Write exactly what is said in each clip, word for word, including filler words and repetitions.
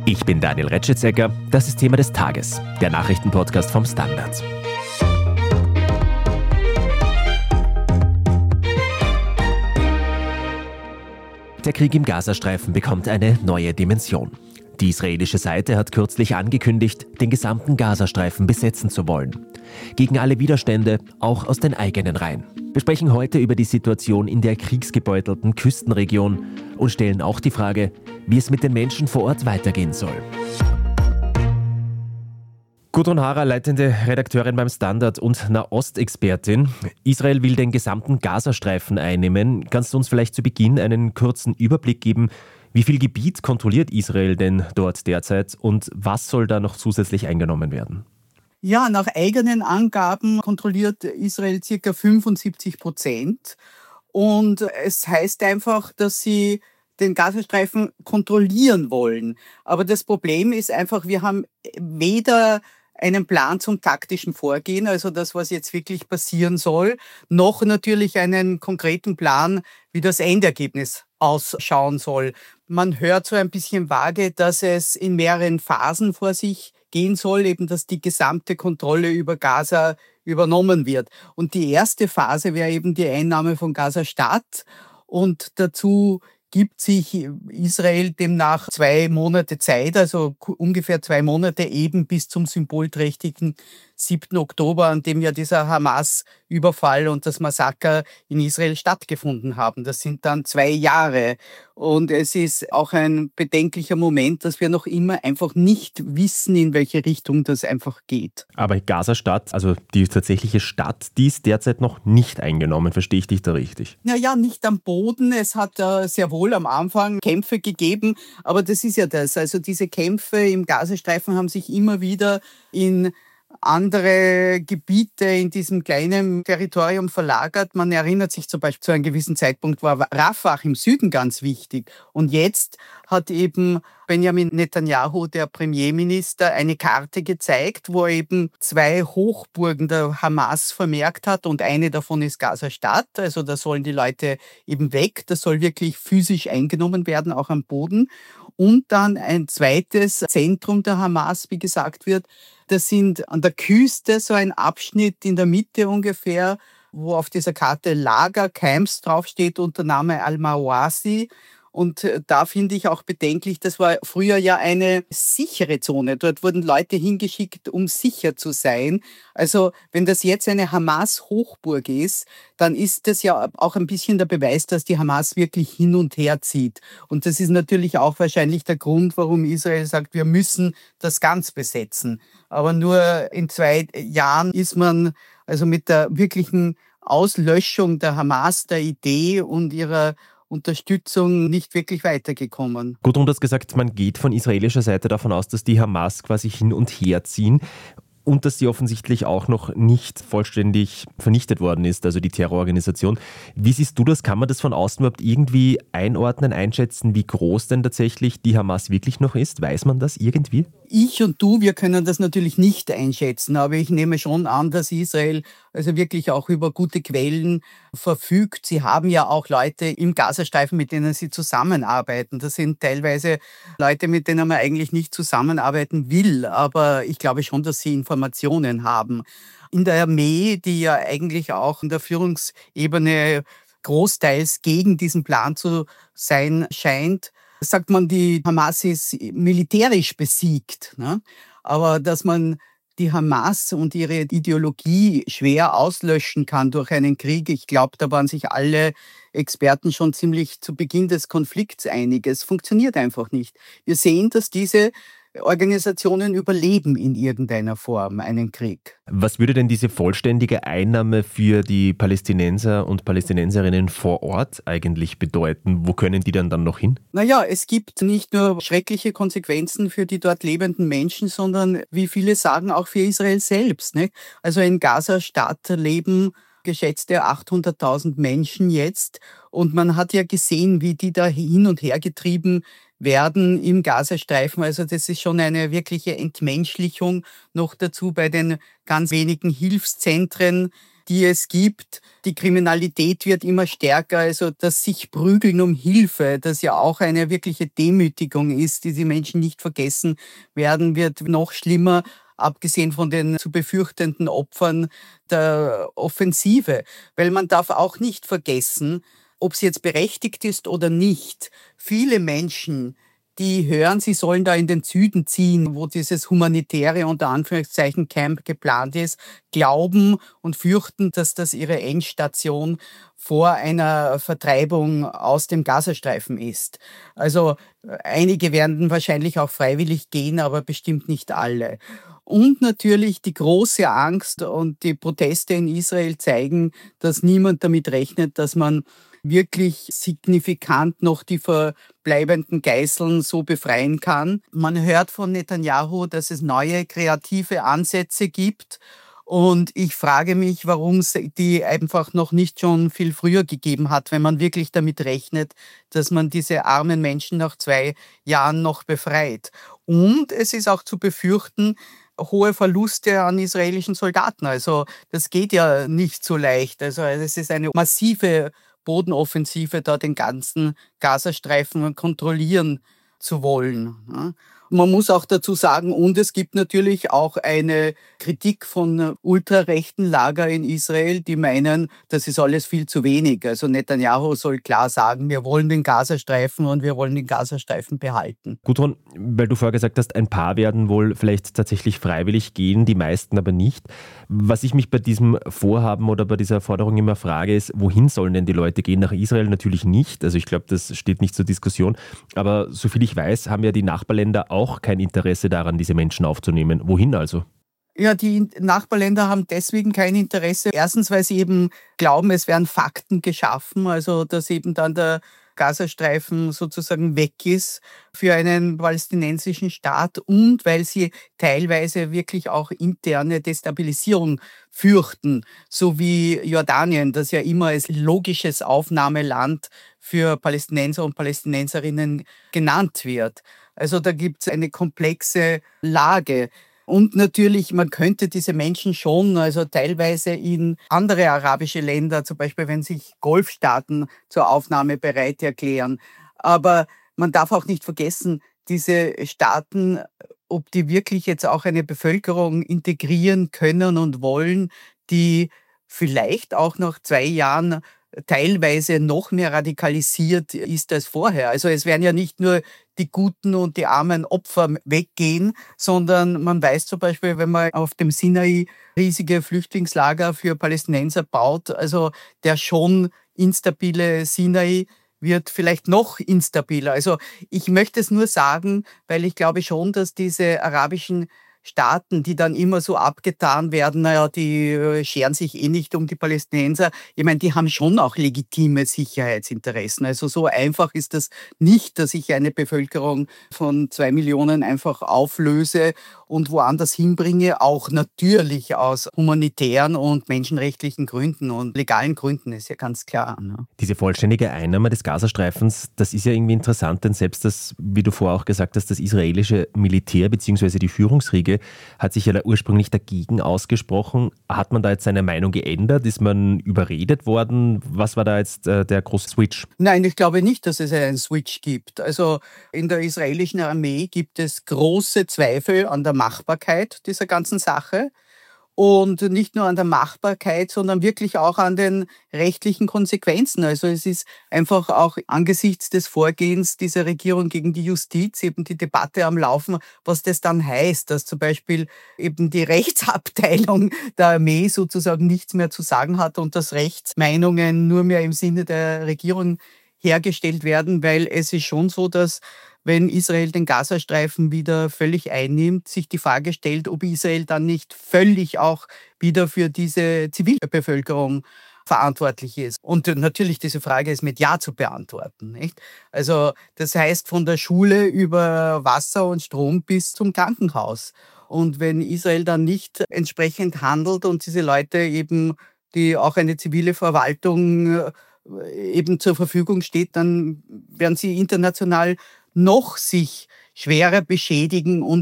Ich bin Daniel Retschitzecker, das ist Thema des Tages, der Nachrichtenpodcast vom Standard. Der Krieg im Gazastreifen bekommt eine neue Dimension. Die israelische Seite hat kürzlich angekündigt, den gesamten Gazastreifen besetzen zu wollen. Gegen alle Widerstände, auch aus den eigenen Reihen. Wir sprechen heute über die Situation in der kriegsgebeutelten Küstenregion und stellen auch die Frage, wie es mit den Menschen vor Ort weitergehen soll. Gudrun Harrer, leitende Redakteurin beim Standard und Nahostexpertin. Israel will den gesamten Gazastreifen einnehmen. Kannst du uns vielleicht zu Beginn einen kurzen Überblick geben, wie viel Gebiet kontrolliert Israel denn dort derzeit und was soll da noch zusätzlich eingenommen werden? Ja, nach eigenen Angaben kontrolliert Israel ca. fünfundsiebzig Prozent. Und es heißt einfach, dass sie den Gazastreifen kontrollieren wollen. Aber das Problem ist einfach, wir haben weder einen Plan zum taktischen Vorgehen, also das, was jetzt wirklich passieren soll, noch natürlich einen konkreten Plan, wie das Endergebnis ausschauen soll. Man hört so ein bisschen vage, dass es in mehreren Phasen vor sich gehen soll, eben dass die gesamte Kontrolle über Gaza übernommen wird. Und die erste Phase wäre eben die Einnahme von Gaza-Stadt und dazu gibt sich Israel demnach zwei Monate Zeit, also ungefähr zwei Monate eben bis zum symbolträchtigen siebten Oktober, an dem ja dieser Hamas-Überfall und das Massaker in Israel stattgefunden haben. Das sind dann zwei Jahre. Und es ist auch ein bedenklicher Moment, dass wir noch immer einfach nicht wissen, in welche Richtung das einfach geht. Aber Gaza-Stadt, also die tatsächliche Stadt, die ist derzeit noch nicht eingenommen. Verstehe ich dich da richtig? Naja, nicht am Boden. Es hat äh, sehr wohl am Anfang Kämpfe gegeben, aber das ist ja das. Also diese Kämpfe im Gazastreifen haben sich immer wieder in andere Gebiete in diesem kleinen Territorium verlagert. Man erinnert sich zum Beispiel, zu einem gewissen Zeitpunkt war Rafah im Süden ganz wichtig. Und jetzt hat eben Benjamin Netanyahu, der Premierminister, eine Karte gezeigt, wo er eben zwei Hochburgen der Hamas vermerkt hat und eine davon ist Gaza-Stadt. Also da sollen die Leute eben weg. Das soll wirklich physisch eingenommen werden, auch am Boden. Und dann ein zweites Zentrum der Hamas, wie gesagt wird, das sind an der Küste so ein Abschnitt in der Mitte ungefähr, wo auf dieser Karte Lager Camps draufsteht unter Name Al-Mawasi. Und da finde ich auch bedenklich, das war früher ja eine sichere Zone. Dort wurden Leute hingeschickt, um sicher zu sein. Also wenn das jetzt eine Hamas-Hochburg ist, dann ist das ja auch ein bisschen der Beweis, dass die Hamas wirklich hin und her zieht. Und das ist natürlich auch wahrscheinlich der Grund, warum Israel sagt, wir müssen das ganz besetzen. Aber nur in zwei Jahren ist man also mit der wirklichen Auslöschung der Hamas, der Idee und ihrer Unterstützung nicht wirklich weitergekommen. Gudrun, du hast gesagt, man geht von israelischer Seite davon aus, dass die Hamas quasi hin und her ziehen und dass sie offensichtlich auch noch nicht vollständig vernichtet worden ist, also die Terrororganisation. Wie siehst du das? Kann man das von außen überhaupt irgendwie einordnen, einschätzen, wie groß denn tatsächlich die Hamas wirklich noch ist? Weiß man das irgendwie? Ich und du, wir können das natürlich nicht einschätzen, aber ich nehme schon an, dass Israel also wirklich auch über gute Quellen verfügt. Sie haben ja auch Leute im Gazastreifen, mit denen sie zusammenarbeiten. Das sind teilweise Leute, mit denen man eigentlich nicht zusammenarbeiten will, aber ich glaube schon, dass sie Informationen haben. In der Armee, die ja eigentlich auch in der Führungsebene großteils gegen diesen Plan zu sein scheint, sagt man, die Hamas ist militärisch besiegt. Ne? Aber dass man die Hamas und ihre Ideologie schwer auslöschen kann durch einen Krieg, ich glaube, da waren sich alle Experten schon ziemlich zu Beginn des Konflikts einig. Es funktioniert einfach nicht. Wir sehen, dass diese Organisationen überleben in irgendeiner Form einen Krieg. Was würde denn diese vollständige Einnahme für die Palästinenser und Palästinenserinnen vor Ort eigentlich bedeuten? Wo können die dann dann noch hin? Naja, es gibt nicht nur schreckliche Konsequenzen für die dort lebenden Menschen, sondern, wie viele sagen, auch für Israel selbst. Ne? Also in Gaza-Stadt leben geschätzte achthunderttausend Menschen jetzt. Und man hat ja gesehen, wie die da hin und her getrieben werden im Gazastreifen. Also das ist schon eine wirkliche Entmenschlichung. Noch dazu bei den ganz wenigen Hilfszentren, die es gibt. Die Kriminalität wird immer stärker, also das sich prügeln um Hilfe, das ja auch eine wirkliche Demütigung ist, die die Menschen nicht vergessen werden, wird noch schlimmer, abgesehen von den zu befürchtenden Opfern der Offensive. Weil man darf auch nicht vergessen, ob sie jetzt berechtigt ist oder nicht. Viele Menschen, die hören, sie sollen da in den Süden ziehen, wo dieses humanitäre, unter Anführungszeichen, Camp geplant ist, glauben und fürchten, dass das ihre Endstation vor einer Vertreibung aus dem Gazastreifen ist. Also einige werden wahrscheinlich auch freiwillig gehen, aber bestimmt nicht alle. Und natürlich die große Angst und die Proteste in Israel zeigen, dass niemand damit rechnet, dass man wirklich signifikant noch die verbleibenden Geiseln so befreien kann. Man hört von Netanyahu, dass es neue kreative Ansätze gibt. Und ich frage mich, warum es die einfach noch nicht schon viel früher gegeben hat, wenn man wirklich damit rechnet, dass man diese armen Menschen nach zwei Jahren noch befreit. Und es ist auch zu befürchten, hohe Verluste an israelischen Soldaten. Also das geht ja nicht so leicht. Also es ist eine massive Bodenoffensive, da den ganzen Gazastreifen kontrollieren zu wollen. Man muss auch dazu sagen, und es gibt natürlich auch eine Kritik von ultrarechten Lager in Israel, die meinen, das ist alles viel zu wenig. Also Netanyahu soll klar sagen, wir wollen den Gazastreifen und wir wollen den Gazastreifen behalten. Gudrun, weil du vorher gesagt hast, ein paar werden wohl vielleicht tatsächlich freiwillig gehen, die meisten aber nicht. Was ich mich bei diesem Vorhaben oder bei dieser Forderung immer frage, ist, wohin sollen denn die Leute gehen? Nach Israel natürlich nicht. Also ich glaube, das steht nicht zur Diskussion. Aber soviel ich weiß, haben ja die Nachbarländer auch kein Interesse daran, diese Menschen aufzunehmen. Wohin also? Ja, die Nachbarländer haben deswegen kein Interesse. Erstens, weil sie eben glauben, es werden Fakten geschaffen, also dass eben dann der Gazastreifen sozusagen weg ist für einen palästinensischen Staat und weil sie teilweise wirklich auch interne Destabilisierung fürchten, so wie Jordanien, das ja immer als logisches Aufnahmeland für Palästinenser und Palästinenserinnen genannt wird. Also da gibt es eine komplexe Lage. Und natürlich, man könnte diese Menschen schon, also teilweise in andere arabische Länder, zum Beispiel wenn sich Golfstaaten zur Aufnahme bereit erklären. Aber man darf auch nicht vergessen, diese Staaten, ob die wirklich jetzt auch eine Bevölkerung integrieren können und wollen, die vielleicht auch nach zwei Jahren teilweise noch mehr radikalisiert ist als vorher. Also es werden ja nicht nur die guten und die armen Opfer weggehen, sondern man weiß zum Beispiel, wenn man auf dem Sinai riesige Flüchtlingslager für Palästinenser baut, also der schon instabile Sinai wird vielleicht noch instabiler. Also ich möchte es nur sagen, weil ich glaube schon, dass diese arabischen Staaten, die dann immer so abgetan werden, naja, die scheren sich eh nicht um die Palästinenser. Ich meine, die haben schon auch legitime Sicherheitsinteressen. Also so einfach ist das nicht, dass ich eine Bevölkerung von zwei Millionen einfach auflöse und woanders hinbringe, auch natürlich aus humanitären und menschenrechtlichen Gründen und legalen Gründen, ist ja ganz klar. Ne? Diese vollständige Einnahme des Gazastreifens, das ist ja irgendwie interessant, denn selbst das, wie du vorher auch gesagt hast, das israelische Militär bzw. die Führungsriege hat sich ja da ursprünglich dagegen ausgesprochen. Hat man da jetzt seine Meinung geändert? Ist man überredet worden? Was war da jetzt äh, der große Switch? Nein, ich glaube nicht, dass es einen Switch gibt. Also in der israelischen Armee gibt es große Zweifel an der Machbarkeit dieser ganzen Sache. Und nicht nur an der Machbarkeit, sondern wirklich auch an den rechtlichen Konsequenzen. Also es ist einfach auch angesichts des Vorgehens dieser Regierung gegen die Justiz eben die Debatte am Laufen, was das dann heißt, dass zum Beispiel eben die Rechtsabteilung der Armee sozusagen nichts mehr zu sagen hat und dass Rechtsmeinungen nur mehr im Sinne der Regierung hergestellt werden, weil es ist schon so, dass wenn Israel den Gazastreifen wieder völlig einnimmt, sich die Frage stellt, ob Israel dann nicht völlig auch wieder für diese Zivilbevölkerung verantwortlich ist. Und natürlich diese Frage ist mit Ja zu beantworten. Nicht? Also das heißt von der Schule über Wasser und Strom bis zum Krankenhaus. Und wenn Israel dann nicht entsprechend handelt und diese Leute eben, die auch eine zivile Verwaltung eben zur Verfügung steht, dann werden sie international noch sich schwerer beschädigen und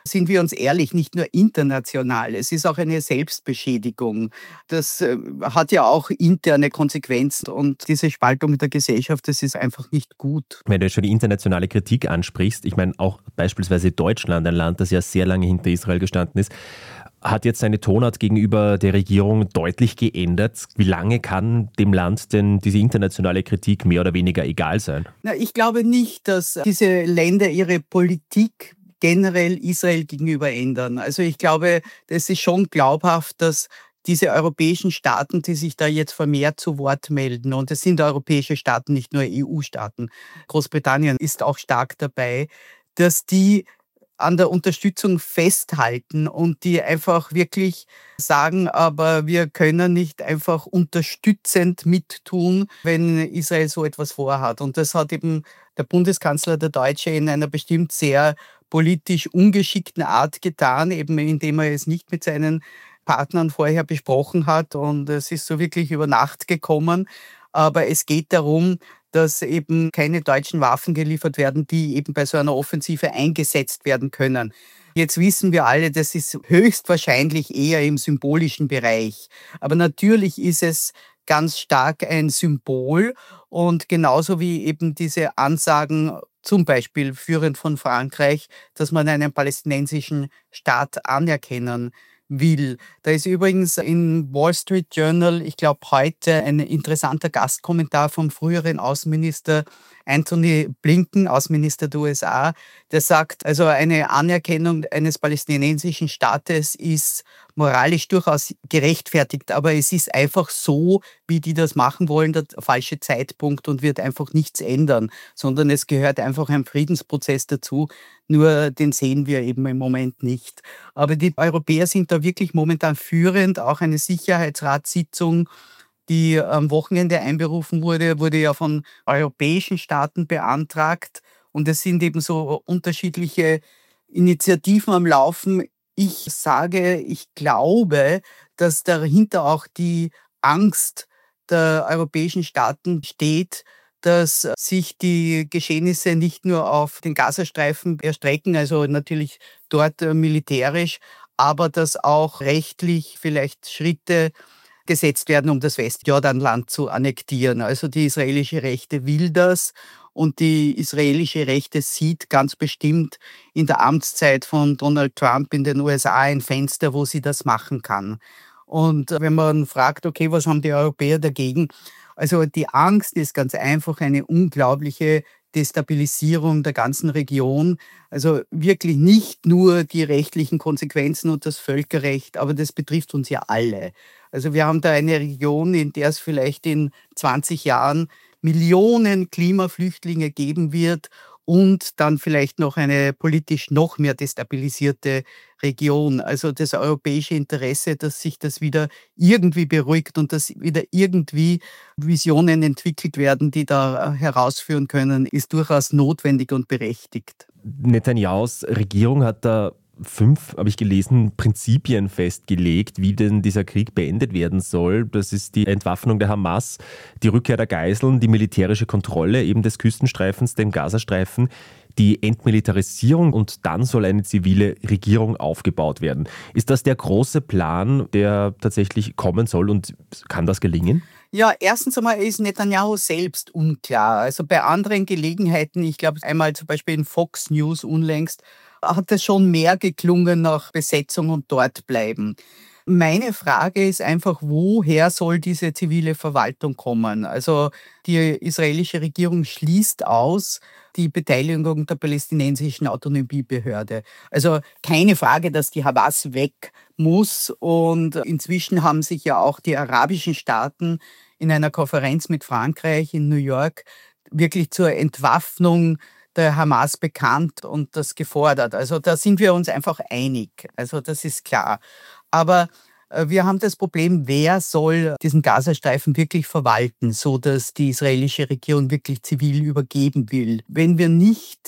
sind wir uns ehrlich, nicht nur international, es ist auch eine Selbstbeschädigung. Das äh, hat ja auch interne Konsequenzen und diese Spaltung der Gesellschaft, das ist einfach nicht gut. Wenn du jetzt schon die internationale Kritik ansprichst, ich meine auch beispielsweise Deutschland, ein Land, das ja sehr lange hinter Israel gestanden ist, hat jetzt seine Tonart gegenüber der Regierung deutlich geändert. Wie lange kann dem Land denn diese internationale Kritik mehr oder weniger egal sein? Na, ich glaube nicht, dass diese Länder ihre Politik generell Israel gegenüber ändern. Also ich glaube, das ist schon glaubhaft, dass diese europäischen Staaten, die sich da jetzt vermehrt zu Wort melden, und es sind europäische Staaten, nicht nur E U-Staaten, Großbritannien ist auch stark dabei, dass die an der Unterstützung festhalten und die einfach wirklich sagen, aber wir können nicht einfach unterstützend mittun, wenn Israel so etwas vorhat. Und das hat eben der Bundeskanzler, der Deutsche, in einer bestimmt sehr politisch ungeschickten Art getan, eben indem er es nicht mit seinen Partnern vorher besprochen hat und es ist so wirklich über Nacht gekommen. Aber es geht darum, dass eben keine deutschen Waffen geliefert werden, die eben bei so einer Offensive eingesetzt werden können. Jetzt wissen wir alle, das ist höchstwahrscheinlich eher im symbolischen Bereich. Aber natürlich ist es ganz stark ein Symbol und genauso wie eben diese Ansagen, zum Beispiel führend von Frankreich, dass man einen palästinensischen Staat anerkennen will. Da ist übrigens im Wall Street Journal, ich glaube heute, ein interessanter Gastkommentar vom früheren Außenminister Antony Blinken, Außenminister der U S A, der sagt, also eine Anerkennung eines palästinensischen Staates ist moralisch durchaus gerechtfertigt, aber es ist einfach so, wie die das machen wollen, der falsche Zeitpunkt und wird einfach nichts ändern, sondern es gehört einfach ein Friedensprozess dazu, nur den sehen wir eben im Moment nicht. Aber die Europäer sind da wirklich momentan führend, auch eine Sicherheitsratssitzung, die am Wochenende einberufen wurde, wurde ja von europäischen Staaten beantragt. Und es sind eben so unterschiedliche Initiativen am Laufen. Ich sage, ich glaube, dass dahinter auch die Angst der europäischen Staaten steht, dass sich die Geschehnisse nicht nur auf den Gazastreifen erstrecken, also natürlich dort militärisch, aber dass auch rechtlich vielleicht Schritte gesetzt werden, um das Westjordanland zu annektieren. Also die israelische Rechte will das und die israelische Rechte sieht ganz bestimmt in der Amtszeit von Donald Trump in den U S A ein Fenster, wo sie das machen kann. Und wenn man fragt, okay, was haben die Europäer dagegen? Also die Angst ist ganz einfach eine unglaubliche Destabilisierung der ganzen Region. Also wirklich nicht nur die rechtlichen Konsequenzen und das Völkerrecht, aber das betrifft uns ja alle. Also wir haben da eine Region, in der es vielleicht in zwanzig Jahren Millionen Klimaflüchtlinge geben wird und dann vielleicht noch eine politisch noch mehr destabilisierte Region. Also das europäische Interesse, dass sich das wieder irgendwie beruhigt und dass wieder irgendwie Visionen entwickelt werden, die da herausführen können, ist durchaus notwendig und berechtigt. Netanyahus Regierung hat da fünf, habe ich gelesen, Prinzipien festgelegt, wie denn dieser Krieg beendet werden soll. Das ist die Entwaffnung der Hamas, die Rückkehr der Geiseln, die militärische Kontrolle eben des Küstenstreifens, dem Gazastreifen, die Entmilitarisierung und dann soll eine zivile Regierung aufgebaut werden. Ist das der große Plan, der tatsächlich kommen soll und kann das gelingen? Ja, erstens einmal ist Netanyahu selbst unklar. Also bei anderen Gelegenheiten, ich glaube einmal zum Beispiel in Fox News unlängst, hat es schon mehr geklungen nach Besetzung und dort bleiben. Meine Frage ist einfach, woher soll diese zivile Verwaltung kommen? Also die israelische Regierung schließt aus die Beteiligung der palästinensischen Autonomiebehörde. Also keine Frage, dass die Hamas weg muss. Und inzwischen haben sich ja auch die arabischen Staaten in einer Konferenz mit Frankreich in New York wirklich zur Entwaffnung der Hamas bekannt und das gefordert. Also da sind wir uns einfach einig. Also das ist klar. Aber wir haben das Problem, wer soll diesen Gazastreifen wirklich verwalten, so dass die israelische Regierung wirklich zivil übergeben will. Wenn wir nicht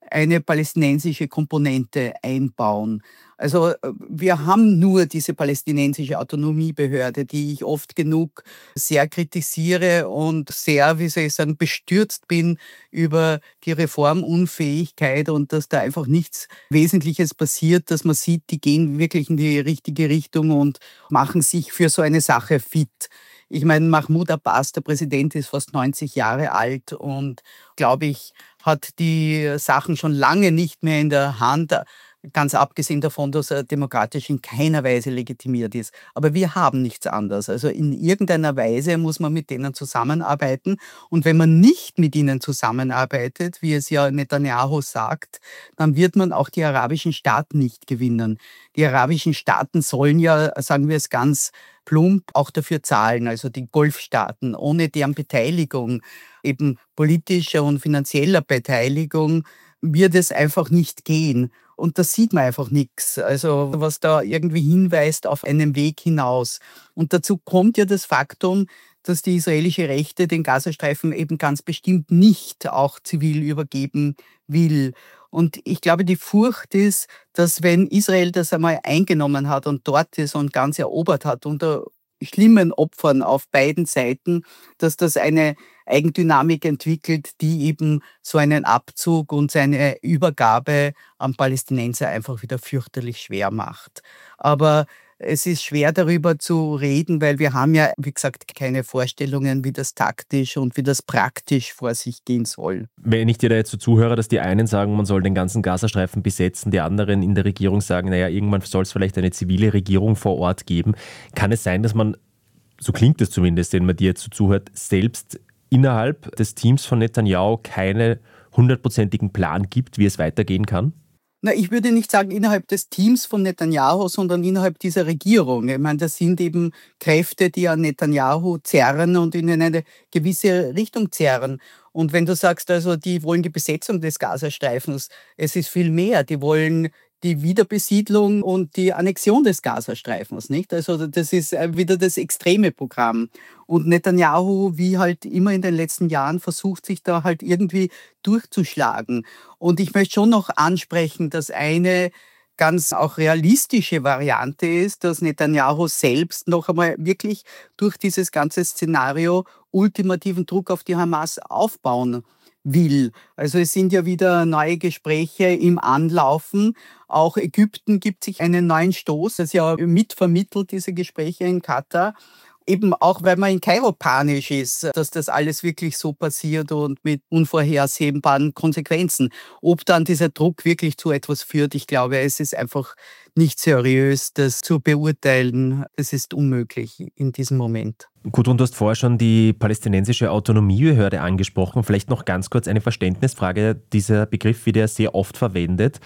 eine palästinensische Komponente einbauen. Also wir haben nur diese palästinensische Autonomiebehörde, die ich oft genug sehr kritisiere und sehr, wie soll ich sagen, bestürzt bin über die Reformunfähigkeit und dass da einfach nichts Wesentliches passiert, dass man sieht, die gehen wirklich in die richtige Richtung und machen sich für so eine Sache fit. Ich meine, Mahmoud Abbas, der Präsident, ist fast neunzig Jahre alt und, glaube ich, hat die Sachen schon lange nicht mehr in der Hand, ganz abgesehen davon, dass er demokratisch in keiner Weise legitimiert ist. Aber wir haben nichts anderes. Also in irgendeiner Weise muss man mit denen zusammenarbeiten. Und wenn man nicht mit ihnen zusammenarbeitet, wie es ja Netanyahu sagt, dann wird man auch die arabischen Staaten nicht gewinnen. Die arabischen Staaten sollen ja, sagen wir es ganz plump, auch dafür zahlen, also die Golfstaaten. Ohne deren Beteiligung, eben politischer und finanzieller Beteiligung, wird es einfach nicht gehen. Und da sieht man einfach nichts, also was da irgendwie hinweist auf einen Weg hinaus. Und dazu kommt ja das Faktum, dass die israelische Rechte den Gazastreifen eben ganz bestimmt nicht auch zivil übergeben will. Und ich glaube, die Furcht ist, dass wenn Israel das einmal eingenommen hat und dort ist und ganz erobert hat, unter schlimmen Opfern auf beiden Seiten, dass das eine Eigendynamik entwickelt, die eben so einen Abzug und seine Übergabe am Palästinenser einfach wieder fürchterlich schwer macht. Aber es ist schwer darüber zu reden, weil wir haben ja, wie gesagt, keine Vorstellungen, wie das taktisch und wie das praktisch vor sich gehen soll. Wenn ich dir da jetzt so zuhöre, dass die einen sagen, man soll den ganzen Gazastreifen besetzen, die anderen in der Regierung sagen, naja, irgendwann soll es vielleicht eine zivile Regierung vor Ort geben, kann es sein, dass man, so klingt es zumindest, wenn man dir jetzt so zuhört, selbst innerhalb des Teams von Netanyahu keinen hundertprozentigen Plan gibt, wie es weitergehen kann? Na, ich würde nicht sagen innerhalb des Teams von Netanyahu, sondern innerhalb dieser Regierung. Ich meine, das sind eben Kräfte, die an Netanyahu zerren und ihn in eine gewisse Richtung zerren. Und wenn du sagst, also die wollen die Besetzung des Gazastreifens, es ist viel mehr. Die wollen die Wiederbesiedlung und die Annexion des Gazastreifens, nicht? Also das ist wieder das extreme Programm. Und Netanyahu, wie halt immer in den letzten Jahren, versucht sich da halt irgendwie durchzuschlagen. Und ich möchte schon noch ansprechen, dass eine ganz auch realistische Variante ist, dass Netanyahu selbst noch einmal wirklich durch dieses ganze Szenario ultimativen Druck auf die Hamas aufbauen will. Also es sind ja wieder neue Gespräche im Anlaufen. Auch Ägypten gibt sich einen neuen Stoß, das ja mitvermittelt, diese Gespräche in Katar. Eben auch, weil man in Kairo panisch ist, dass das alles wirklich so passiert und mit unvorhersehbaren Konsequenzen. Ob dann dieser Druck wirklich zu etwas führt, ich glaube, es ist einfach nicht seriös, das zu beurteilen. Es ist unmöglich in diesem Moment. Gut, und du hast vorher schon die palästinensische Autonomiebehörde angesprochen. Vielleicht noch ganz kurz eine Verständnisfrage. Dieser Begriff wird ja sehr oft verwendet.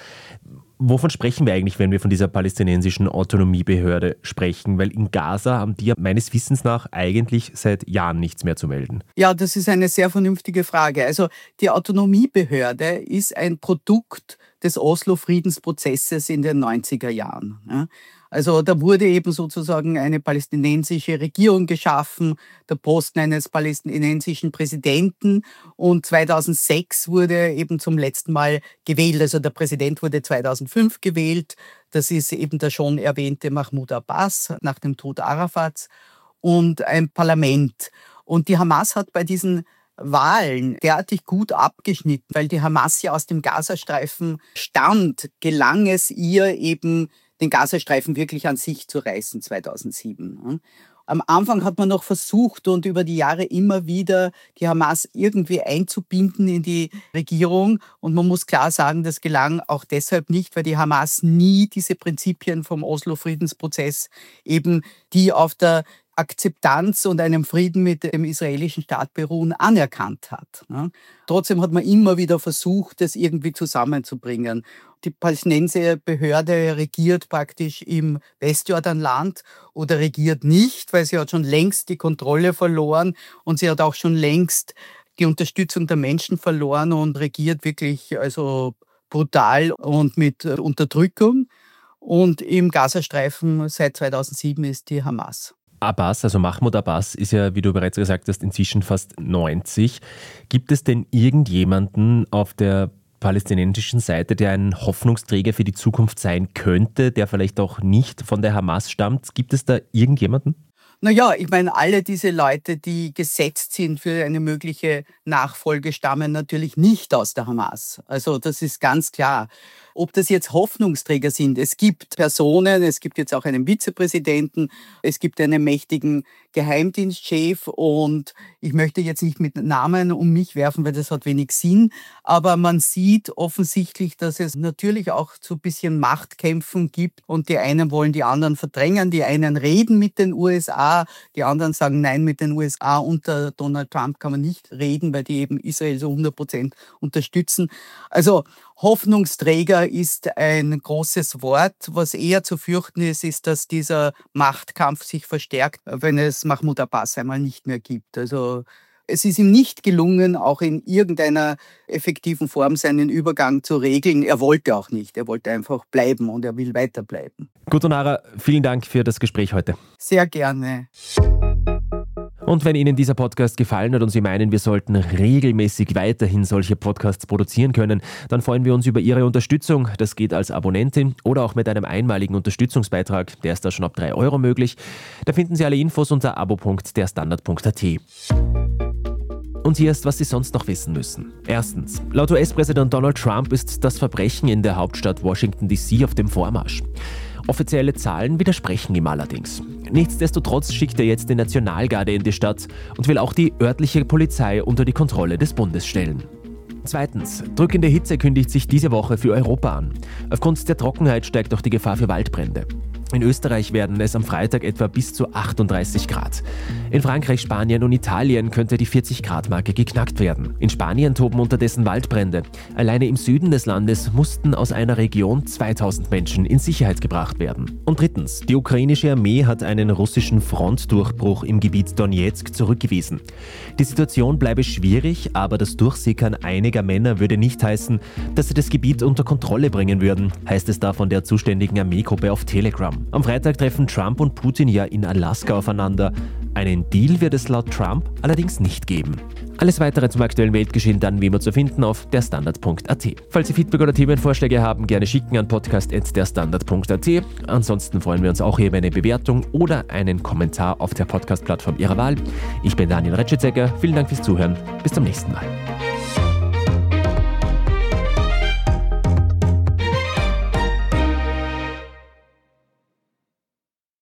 Wovon sprechen wir eigentlich, wenn wir von dieser palästinensischen Autonomiebehörde sprechen? Weil in Gaza haben die ja meines Wissens nach eigentlich seit Jahren nichts mehr zu melden. Ja, das ist eine sehr vernünftige Frage. Also die Autonomiebehörde ist ein Produkt des Oslo-Friedensprozesses in den neunziger Jahren. Ja. Also da wurde eben sozusagen eine palästinensische Regierung geschaffen, der Posten eines palästinensischen Präsidenten, und zweitausendsechs wurde eben zum letzten Mal gewählt. Also der Präsident wurde zweitausendfünf gewählt. Das ist eben der schon erwähnte Mahmoud Abbas nach dem Tod Arafats, und ein Parlament. Und die Hamas hat bei diesen Wahlen derartig gut abgeschnitten, weil die Hamas ja aus dem Gazastreifen stammt, gelang es ihr eben, den Gazastreifen wirklich an sich zu reißen zweitausendsieben. Am Anfang hat man noch versucht und über die Jahre immer wieder die Hamas irgendwie einzubinden in die Regierung. Und man muss klar sagen, das gelang auch deshalb nicht, weil die Hamas nie diese Prinzipien vom Oslo-Friedensprozess, eben die auf der Akzeptanz und einem Frieden mit dem israelischen Staat beruhen, anerkannt hat. Trotzdem hat man immer wieder versucht, das irgendwie zusammenzubringen. Die palästinensische Behörde regiert praktisch im Westjordanland oder regiert nicht, weil sie hat schon längst die Kontrolle verloren und sie hat auch schon längst die Unterstützung der Menschen verloren und regiert wirklich also brutal und mit Unterdrückung. Und im Gazastreifen seit zweitausendsieben ist die Hamas. Abbas, also Mahmoud Abbas, ist ja, wie du bereits gesagt hast, inzwischen fast neunzig. Gibt es denn irgendjemanden auf der palästinensischen Seite, der ein Hoffnungsträger für die Zukunft sein könnte, der vielleicht auch nicht von der Hamas stammt? Gibt es da irgendjemanden? Naja, ich meine, alle diese Leute, die gesetzt sind für eine mögliche Nachfolge, stammen natürlich nicht aus der Hamas. Also das ist ganz klar. Ob das jetzt Hoffnungsträger sind, es gibt Personen, es gibt jetzt auch einen Vizepräsidenten, es gibt einen mächtigen Geheimdienstchef und ich möchte jetzt nicht mit Namen um mich werfen, weil das hat wenig Sinn, aber man sieht offensichtlich, dass es natürlich auch so ein bisschen Machtkämpfen gibt und die einen wollen die anderen verdrängen, die einen reden mit den U S A, die anderen sagen, nein, mit den U S A unter Donald Trump kann man nicht reden, weil die eben Israel so hundert Prozent unterstützen. Also Hoffnungsträger ist ein großes Wort. Was eher zu fürchten ist, ist, dass dieser Machtkampf sich verstärkt, wenn es Mahmoud Abbas einmal nicht mehr gibt. Also es ist ihm nicht gelungen, auch in irgendeiner effektiven Form seinen Übergang zu regeln. Er wollte auch nicht. Er wollte einfach bleiben und er will weiterbleiben. Gut, Onara, vielen Dank für das Gespräch heute. Sehr gerne. Und wenn Ihnen dieser Podcast gefallen hat und Sie meinen, wir sollten regelmäßig weiterhin solche Podcasts produzieren können, dann freuen wir uns über Ihre Unterstützung. Das geht als Abonnentin oder auch mit einem einmaligen Unterstützungsbeitrag. Der ist da schon ab drei Euro möglich. Da finden Sie alle Infos unter abo punkt der standard punkt a t. Und hier ist, was Sie sonst noch wissen müssen. Erstens, laut U S-Präsident Donald Trump ist das Verbrechen in der Hauptstadt Washington D C auf dem Vormarsch. Offizielle Zahlen widersprechen ihm allerdings. Nichtsdestotrotz schickt er jetzt die Nationalgarde in die Stadt und will auch die örtliche Polizei unter die Kontrolle des Bundes stellen. Zweitens, drückende Hitze kündigt sich diese Woche für Europa an. Aufgrund der Trockenheit steigt auch die Gefahr für Waldbrände. In Österreich werden es am Freitag etwa bis zu achtunddreißig Grad. In Frankreich, Spanien und Italien könnte die vierzig-Grad-Marke geknackt werden. In Spanien toben unterdessen Waldbrände. Alleine im Süden des Landes mussten aus einer Region zweitausend Menschen in Sicherheit gebracht werden. Und drittens, die ukrainische Armee hat einen russischen Frontdurchbruch im Gebiet Donetsk zurückgewiesen. Die Situation bleibe schwierig, aber das Durchsickern einiger Männer würde nicht heißen, dass sie das Gebiet unter Kontrolle bringen würden, heißt es da von der zuständigen Armeegruppe auf Telegram. Am Freitag treffen Trump und Putin ja in Alaska aufeinander. Einen Deal wird es laut Trump allerdings nicht geben. Alles weitere zum aktuellen Weltgeschehen dann wie immer zu finden auf der standard punkt a t. Falls Sie Feedback oder Themenvorschläge haben, gerne schicken an podcast at der standard punkt a t. Ansonsten freuen wir uns auch hier über eine Bewertung oder einen Kommentar auf der Podcast-Plattform Ihrer Wahl. Ich bin Daniel Retschitzecker. Vielen Dank fürs Zuhören. Bis zum nächsten Mal.